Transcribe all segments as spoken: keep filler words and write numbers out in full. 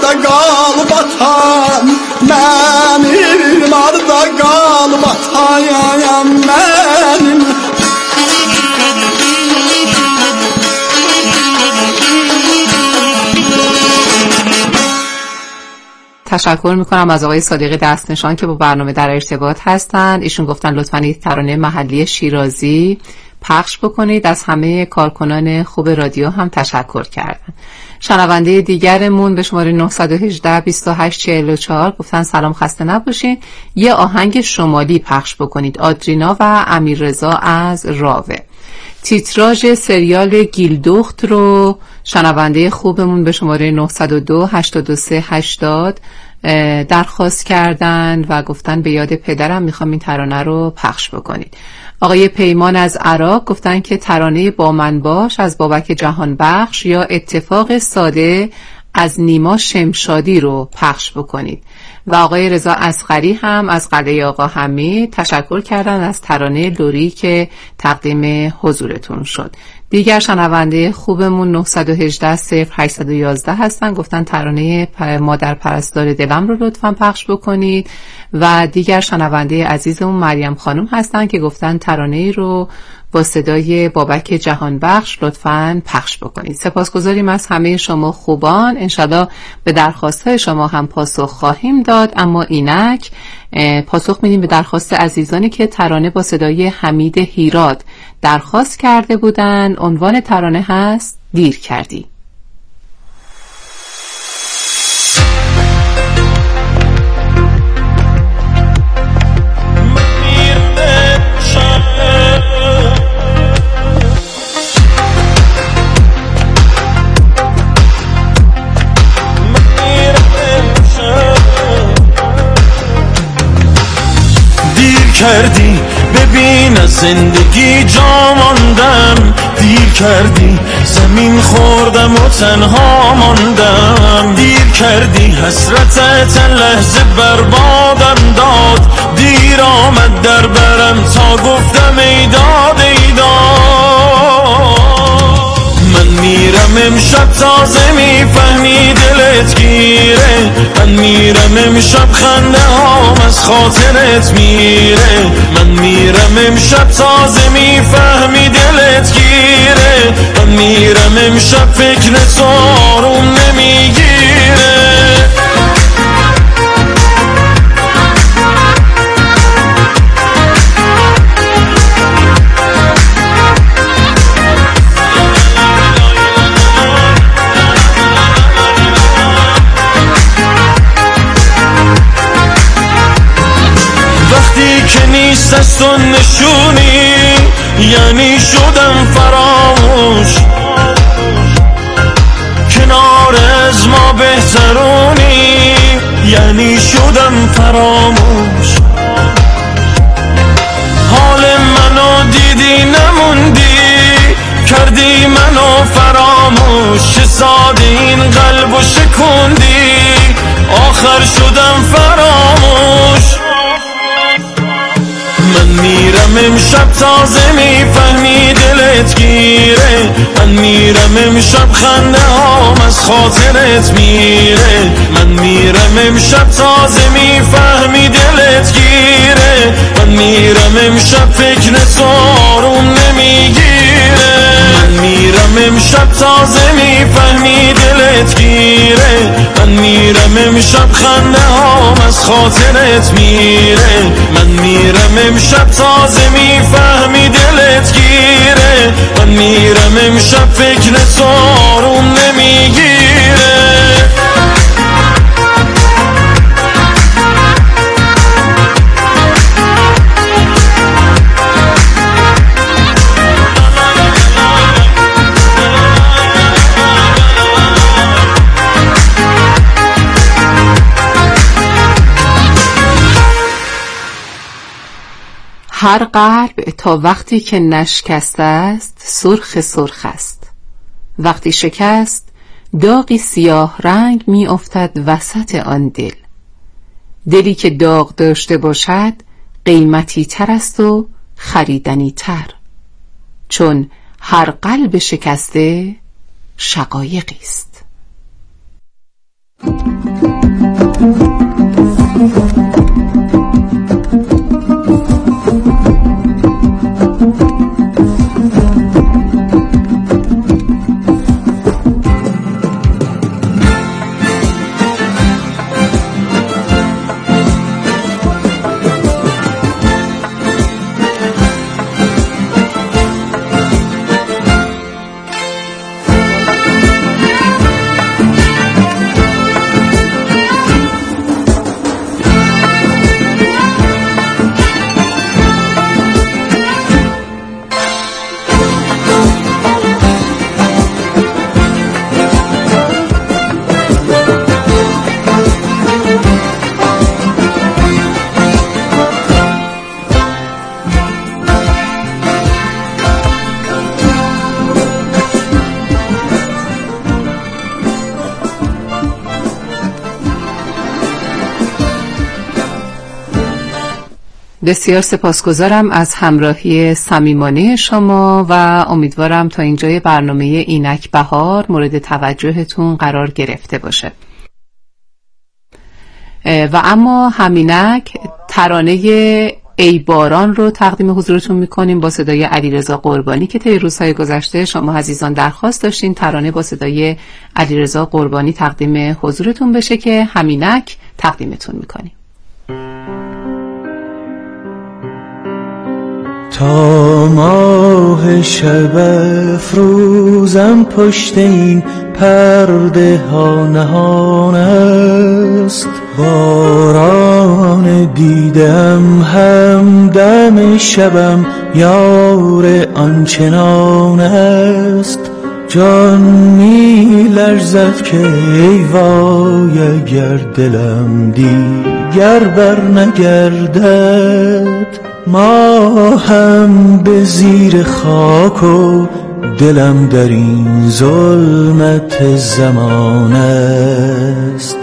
arda qalıb atan, mənim arda qalıb atayam mənim. تشکر میکنم از آقای صادقی دستنشان که با برنامه در ارتباط هستند. ایشون گفتن لطفاً یک ترانه محلی شیرازی پخش بکنید. از همه کارکنان خوب رادیو هم تشکر کردن. شنونده دیگرمون به شماره نه یک هشت بیست و هشت چهل و چهار گفتن سلام، خسته نباشین، یه آهنگ شمالی پخش بکنید. آدرینا و امیررضا از راوه. تیتراژ سریال گیلدخت رو شنونده خوبمون به شماره نه صفر دو هشت دو سه هشتاد درخواست کردن و گفتن به یاد پدرم میخوام این ترانه رو پخش بکنید. آقای پیمان از عراق گفتن که ترانه با من باش از بابک جهانبخش یا اتفاق ساده از نیما شمشادی رو پخش بکنید. و آقای رضا اصغری هم از قلعه آقا حمید تشکر کردن از ترانه لوری که تقدیم حضورتون شد. دیگر شنونده خوبمون نه یک هشت صفر هشت یک یک هستن، گفتن ترانه مادر پرستار دلم رو لطفاً پخش بکنید. و دیگر شنونده عزیزمون مریم خانم هستن که گفتن ترانه رو با صدای بابک جهانبخش لطفاً پخش بکنید. سپاسگزاریم از همه شما خوبان. انشالله به درخواست‌های شما هم پاسخ خواهیم داد، اما اینک پاسخ میدیم به درخواست عزیزانی که ترانه با صدای حمید هیراد درخواست کرده بودن. عنوان ترانه هست دیر کردی. کردی ببین از زندگی جا ماندم، دیر کردی زمین خوردم و تنها ماندم، دیر کردی حسرتت لحظه بربادم داد، دیر آمد در برم تا گفتم ای داد ای داد. من میرم امشب تازه میفهمی دلت گیره، من میرم امشب خنده هام از خاطرت میره، من میرم امشب تازه میفهمی دلت گیره، من میرم امشب فکر تو آروم نمیگیره. نیست از تو نشونی یعنی شدم فراموش، کنار از ما بهترونی یعنی شدم فراموش، حال منو دیدی نموندی کردی منو فراموش، چه ساده این قلبو شکوندی آخر شدم فراموش. من میرم امشب تازه میفهمی دلت گیره، من میرم امشب خنده هام از خاطرت میره، من میرم امشب تازه میفهمی دلت گیره، من میرم امشب فکر تو آروم نمیگیره، من میرم امشب تازه میفهمی دلت گیره، من میرم امشب خنده هام از خاطرت میره، من میرم امشب تازه میفهمی دلت گیره، من میرم امشب فکر تو آروم نمیگیره. هر قلب تا وقتی که نشکسته است سرخ سرخ است، وقتی شکست داغی سیاه رنگ می افتد وسط آن دل، دلی که داغ داشته باشد قیمتی تر است و خریدنی تر، چون هر قلب شکسته شقایقی است. بسیار سپاسگزارم از همراهی صمیمانه شما و امیدوارم تا اینجای برنامه اینک بهار مورد توجهتون قرار گرفته باشه. و اما همینک ترانه ای باران رو تقدیم حضورتون میکنیم با صدای علیرضا قربانی که طی روزهای گذشته شما عزیزان درخواست داشتین ترانه با صدای علیرضا قربانی تقدیم حضورتون بشه که همینک تقدیمتون میکنیم. تا ماه شب افروزم پشت این پرده ها نهان است، باران دیدم همدم شبم یار آنچنان است. جان می لرزد که ای وای اگر دلم دیگر بر نگردد، ما هم به زیر خاک و دلم در این ظلمت زمان است.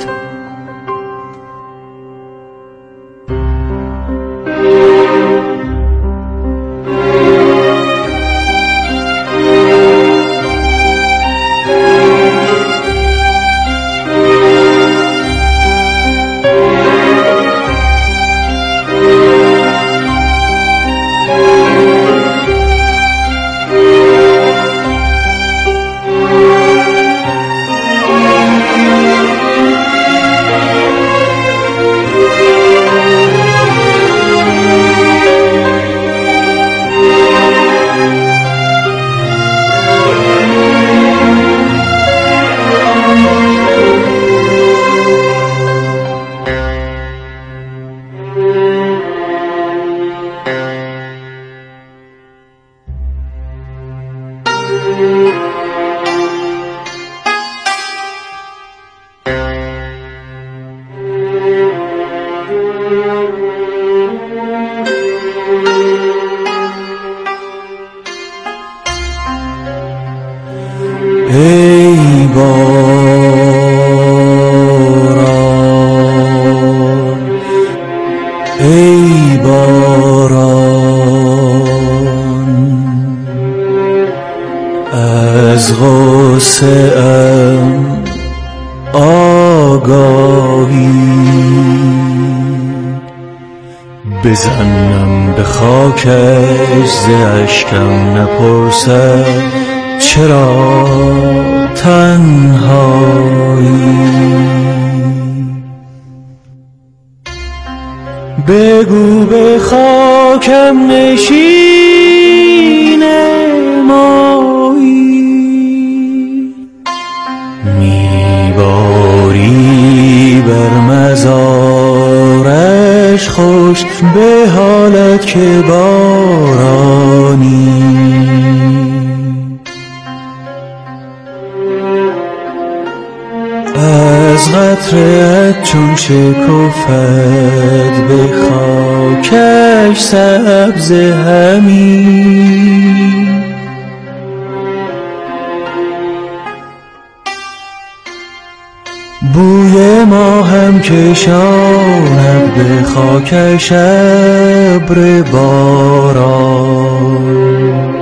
ای باران ای باران از غصه ام آگاهی بزنم به خاکش ز اشکم نپرسد چرا تنهایی. بگو به خاکم نشین مایی، میباری بر مزارش خوش به حالت که بارانی. از قطره‌ات چون شکفت به خاکش سبز همین، بوی ما هم کشاند به خاکش ابر باران.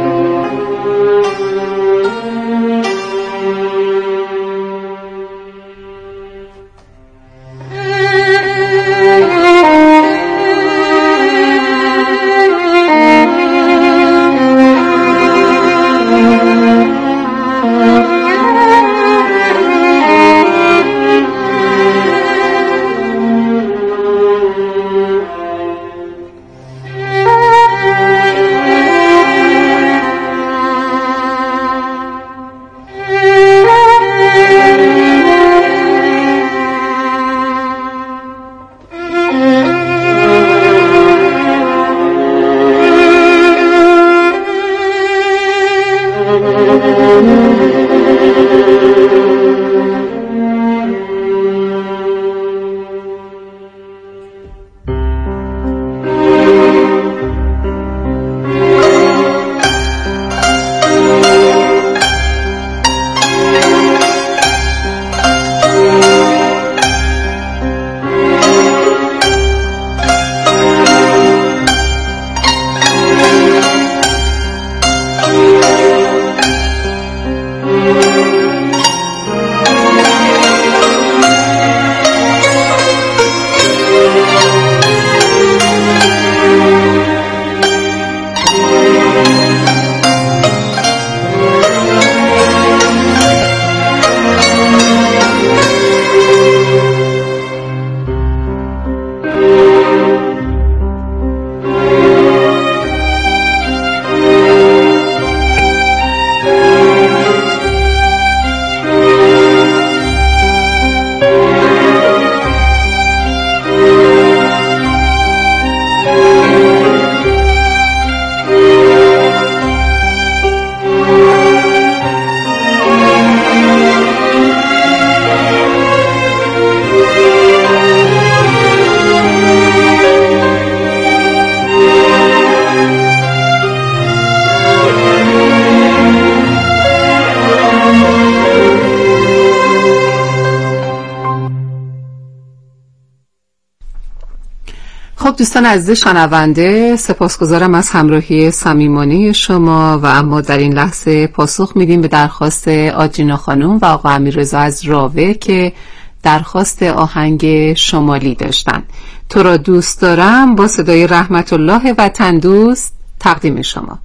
خب دوستان عزیز شنونده، سپاسگزارم از همراهی صمیمانه شما و اما در این لحظه پاسخ میدیم به درخواست آجینا خانم و آقا امیررضا از راوه که درخواست آهنگ شمالی داشتن. تو را دوست دارم با صدای رحمت الله وطن دوست تقدیم شما.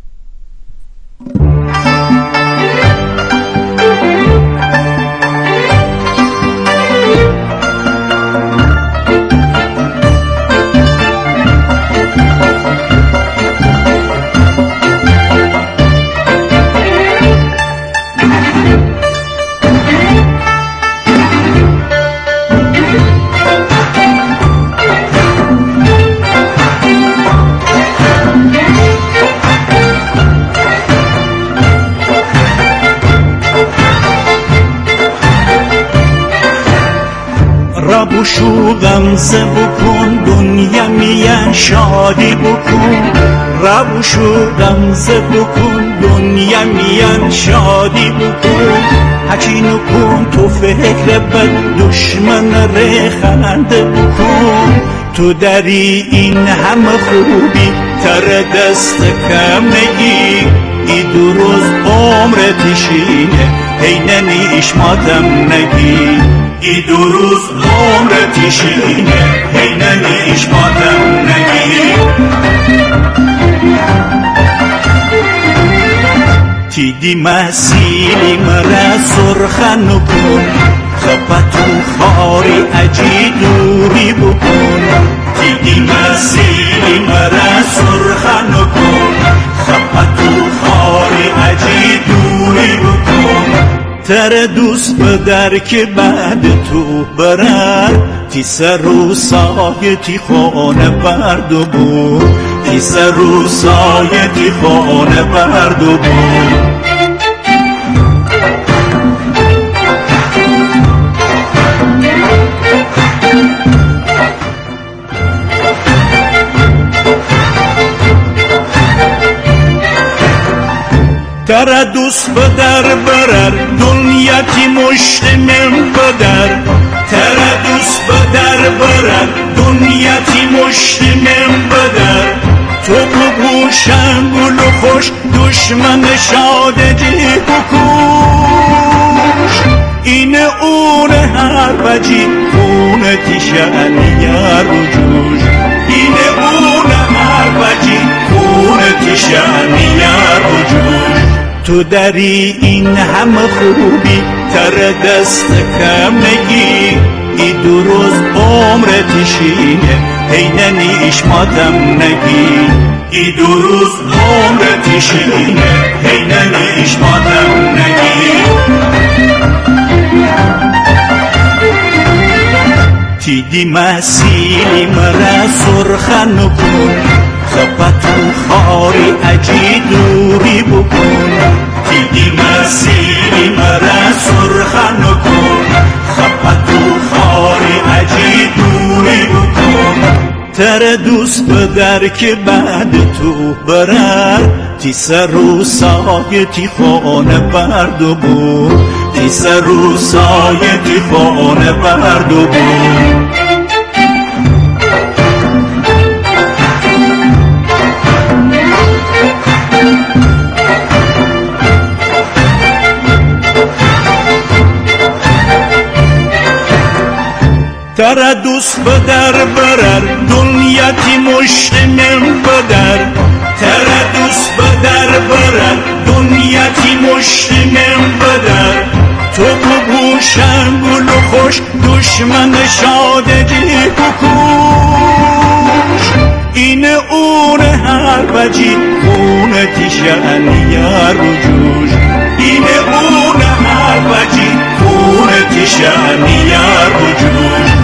بشو غمزه بکن دنیا میان شادی بکن ربشو غمزه بکن دنیا میان شادی بکن هچی نکن تو فکر بد دشمن ره خنده بکن تو داری این همه خوبی تر دست کم نگی ای دو روز عمر تشینه هی نمیش ماتم نگی ای دو روز عمر تشینه هی نمیش ماتم نگی تیدی مسیلی مرا سرخن کن خبتو خاری عجی دوری بکن تیدی مسیلی مرا سرخن کن خبتو خاری عجی دوری بکن تر دوست بدر که بعد تو برر تی سر و سایه تی خانه برد و بود تی سر و سایه تی خانه برد و بود تر دوست بدر برر دنیا تی مشت من بدر تر دوست بدر برر دنیا تی مشت من بدر تو بگوشن گل و خوش دشمن شاده دی بکوش این اون هر بجی خون تی شعنیار و جوش این اون هر بجی خون تی شعنیار و جوش تو داری این همه خوبی تر دست کم نگی ای دو روز عمر تشینه هی نمیش ماتم نگی ای دو روز عمر تشینه هی نمیش ماتم نگی تیدی مسیلی مرا سرخن کن خبتو خاری عجی دوری بکن تیدی مسیلی مرا سرخن کن خبتو خاری عجی دوری بکن تر دوست بدر که بعد تو برر تی سر و سایه تی خانه برد و بود تی سر و سایه تی خانه برد و بود تر دوست بدر برر دنیا تی مشت من بدر تر دوست بدر برر دنیا تی مشت من بدر تو بگوشن گل و خوش دشمن شاده دی بکوش این اون هر بجی خون تی شعنیار و جوش این اون هر بجی خون تی شعنیار و جوش.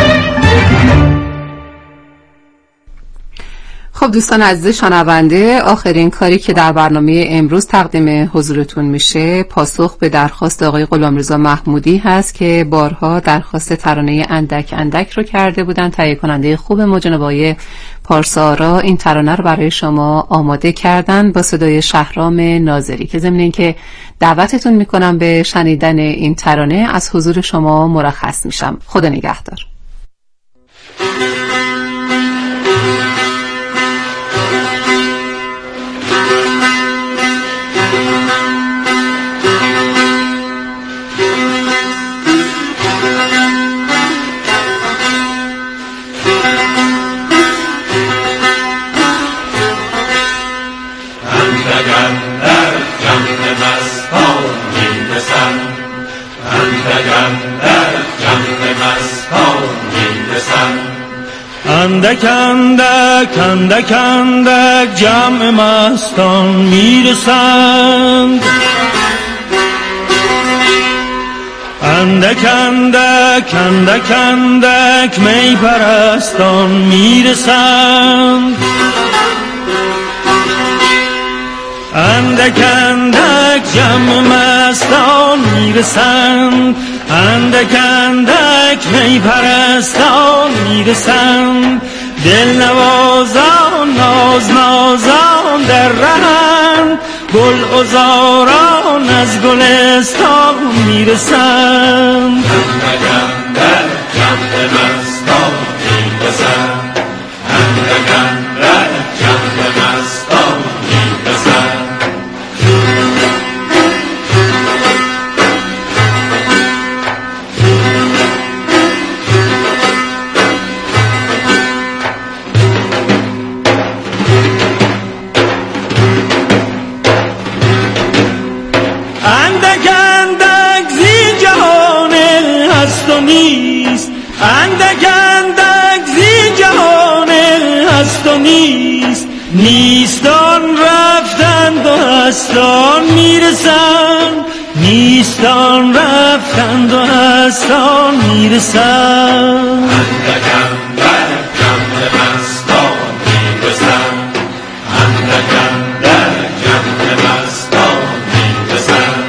خب دوستان عزیز شنونده، آخرین کاری که در برنامه امروز تقدیم حضورتون میشه پاسخ به درخواست آقای غلامرضا محمودی هست که بارها درخواست ترانه اندک اندک رو کرده بودن. تهیه کننده خوب ما جناب آقای پارسارا این ترانه رو برای شما آماده کردن با صدای شهرام ناظری که ضمن اینکه دعوتتون میکنم به شنیدن این ترانه از حضور شما مرخص میشم. خدا نگهدار. اندک اندک اندک اندک جمع مستان میرسند، اندک اندک اندک اندک می پرستان میرسند، اندک اندک جمع مستان میرسند، اندک اندک می پرستان میرسند، دل نوازان ناز نازان در رهند، گل عذاران از گلستان میرسند، اندک اندک جمع مستان میرسند، اندک اندک جمع مستان میرسند. اندک اندک زی جهان هست و نیست، نیستان رفتند و هستان میرسند، نیستان رفتند و هستان میرسند، اندک اندک جمع مستان میرسند، اندک اندک جمع مستان میرسند.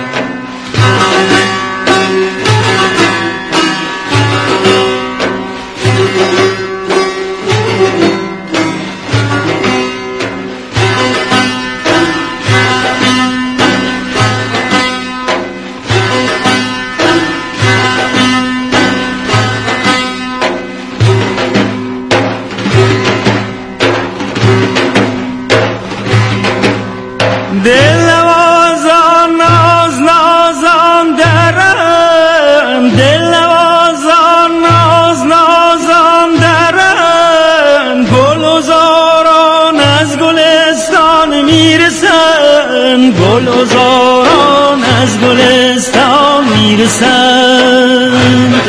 دل نوازان ناز نازان درند، دل نوازان ناز نازان درند، گل عذاران از گلستان میرسند، گل عذاران از گلستان میرسند،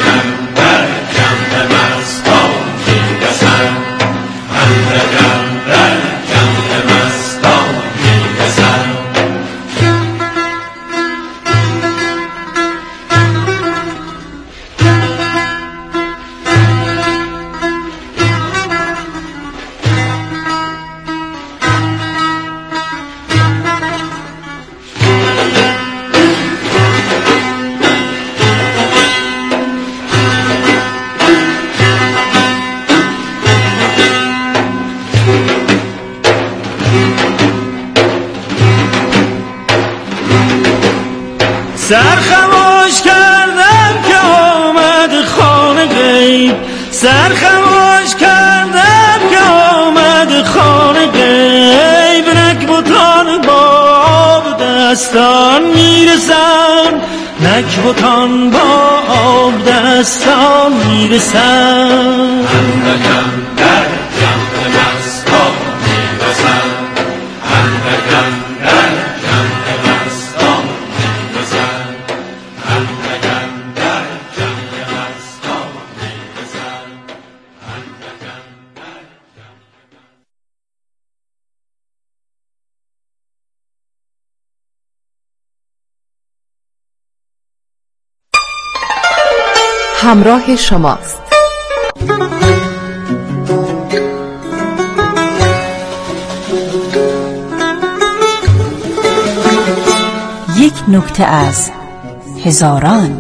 سر خموش کردم که آمد خانه غیب، سر خموش کردم که آمد خانه غیب، نکبتان با آب دستان میرسند، نکبتان با آب دستان میرسند، اندک اندک جمع مستان میرسند، اندک اندک جمع مستان میرسند، اندک اندک جمع مستان میرسند، اندک اندک. همراه شماست. یک نکته از هزاران.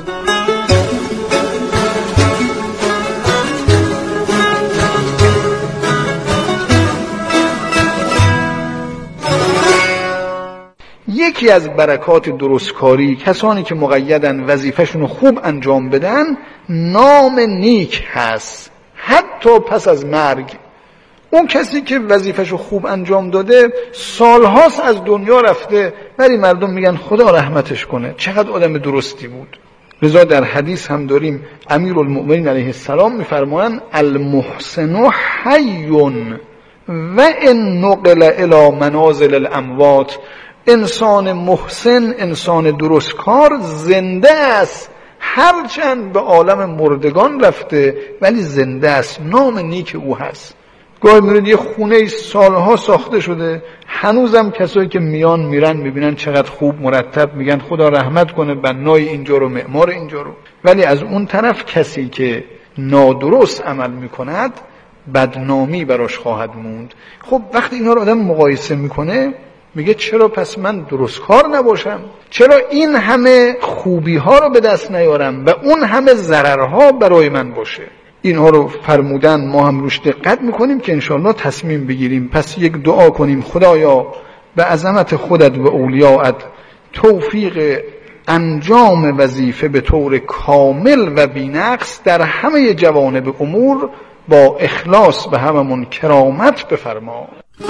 یکی از برکات درستکاری کسانی که مقیدن وظیفه‌شون رو خوب انجام بدن نام نیک هست حتی پس از مرگ. اون کسی که وظیفه‌شو خوب انجام داده سالهاست از دنیا رفته، ولی مردم میگن خدا رحمتش کنه، چقدر آدم درستی بود. لذا در حدیث هم داریم امیرالمؤمنین علیه السلام میفرمایند المحسن حی و ان نقل الی منازل الاموات. انسان محسن، انسان درستکار زنده است هرچند به عالم مردگان رفته ولی زنده است، نام نیک او هست. گاهی میرید یه خونه سالها ساخته شده، هنوزم کسایی که میان میرن میبینن چقدر خوب مرتب، میگن خدا رحمت کنه بنای اینجا رو، معمار اینجا رو. ولی از اون طرف کسی که نادرست عمل میکند بدنامی براش خواهد موند. خب وقتی اینا رو آدم مقایسه میکنه میگه چرا پس من درست کار نباشم؟ چرا این همه خوبی ها رو به دست نیارم و اون همه ضررها برای من باشه؟ اینها رو فرمودن، ما هم روش دقت میکنیم که انشاءالله تصمیم بگیریم. پس یک دعا کنیم: خدایا به عظمت خودت و اولیاءت توفیق انجام وظیفه به طور کامل و بی‌نقص در همه جوانب امور با اخلاص به هممون کرامت بفرما.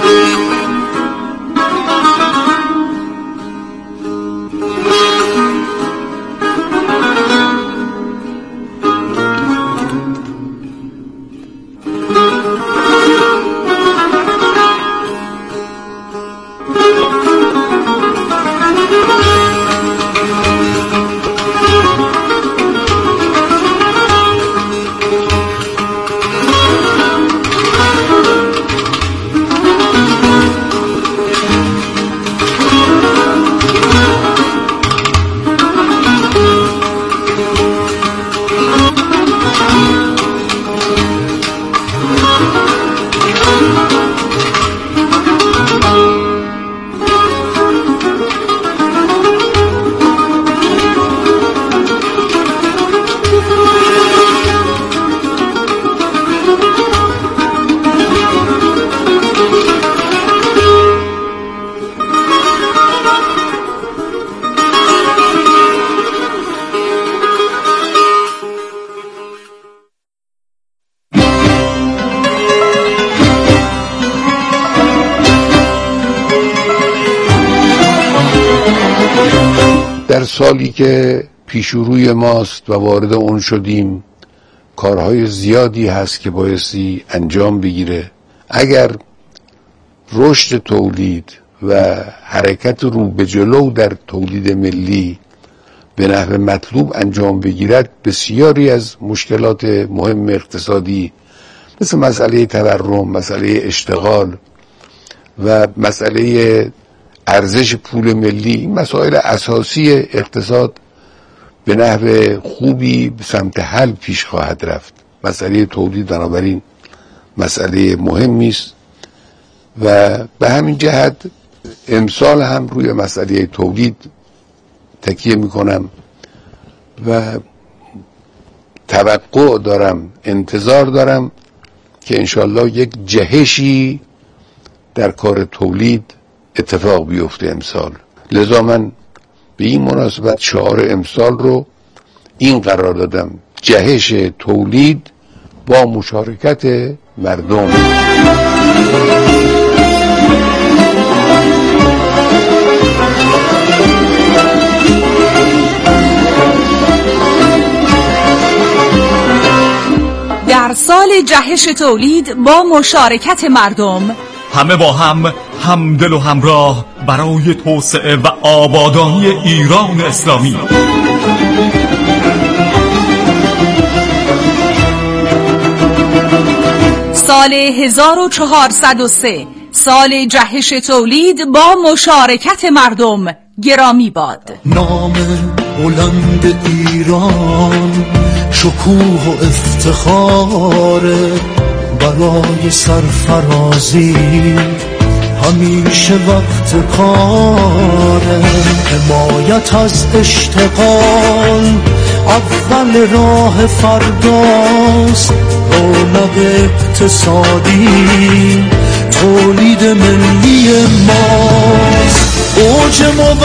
در سالی که پیشروی ماست و وارد اون شدیم کارهای زیادی هست که بایستی انجام بگیره. اگر رشد تولید و حرکت رو به جلو در تولید ملی به نحو مطلوب انجام بگیرد، بسیاری از مشکلات مهم اقتصادی مثل مسئله تورم، مسئله اشتغال و مسئله ارزش پول ملی، این مسائل اساسی اقتصاد به نحو خوبی به سمت حل پیش خواهد رفت. مسئله تولید بنابراین مسئله مهمی است و به همین جهت امسال هم روی مسئله تولید تکیه میکنم و توقع دارم، انتظار دارم که انشالله یک جهشی در کار تولید اتفاق بیفته امسال. لذا من به این مناسبت شعار امسال رو این قرار دادم: جهش تولید با مشارکت مردم. در سال جهش تولید با مشارکت مردم، همه با هم همدل و همراه برای توسعه و آبادانی ایران اسلامی. سال هزار و چهارصد و سه، سال جهش تولید با مشارکت مردم گرامی باد. نام بلند ایران شکوه و افتخاره، برای سرفرازی همیشه وقت کاره. حمایت از اشتغال اول راه فرداست، رونق اقتصادی تولید ملی ماست. اوج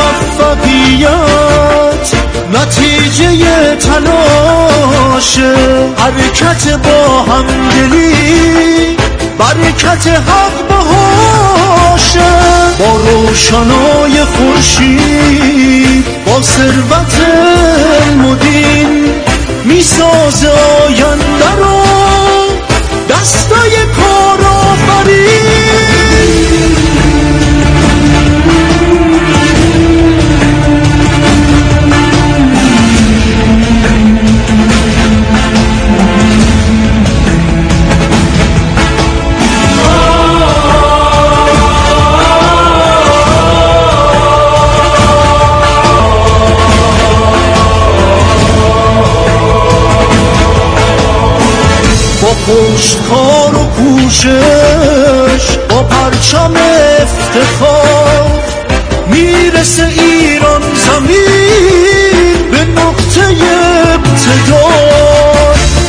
موفقیت نتیجه تلاش، حرکت با همدلی برکت حق بهاشه. با روشنای خورشید با ثروت علم و دین میسازه آینده رو دستای کارآفرین. پشتکار و کوشش، با پرچم افتخار میرسه ایران زمین به نقطه ابتدا.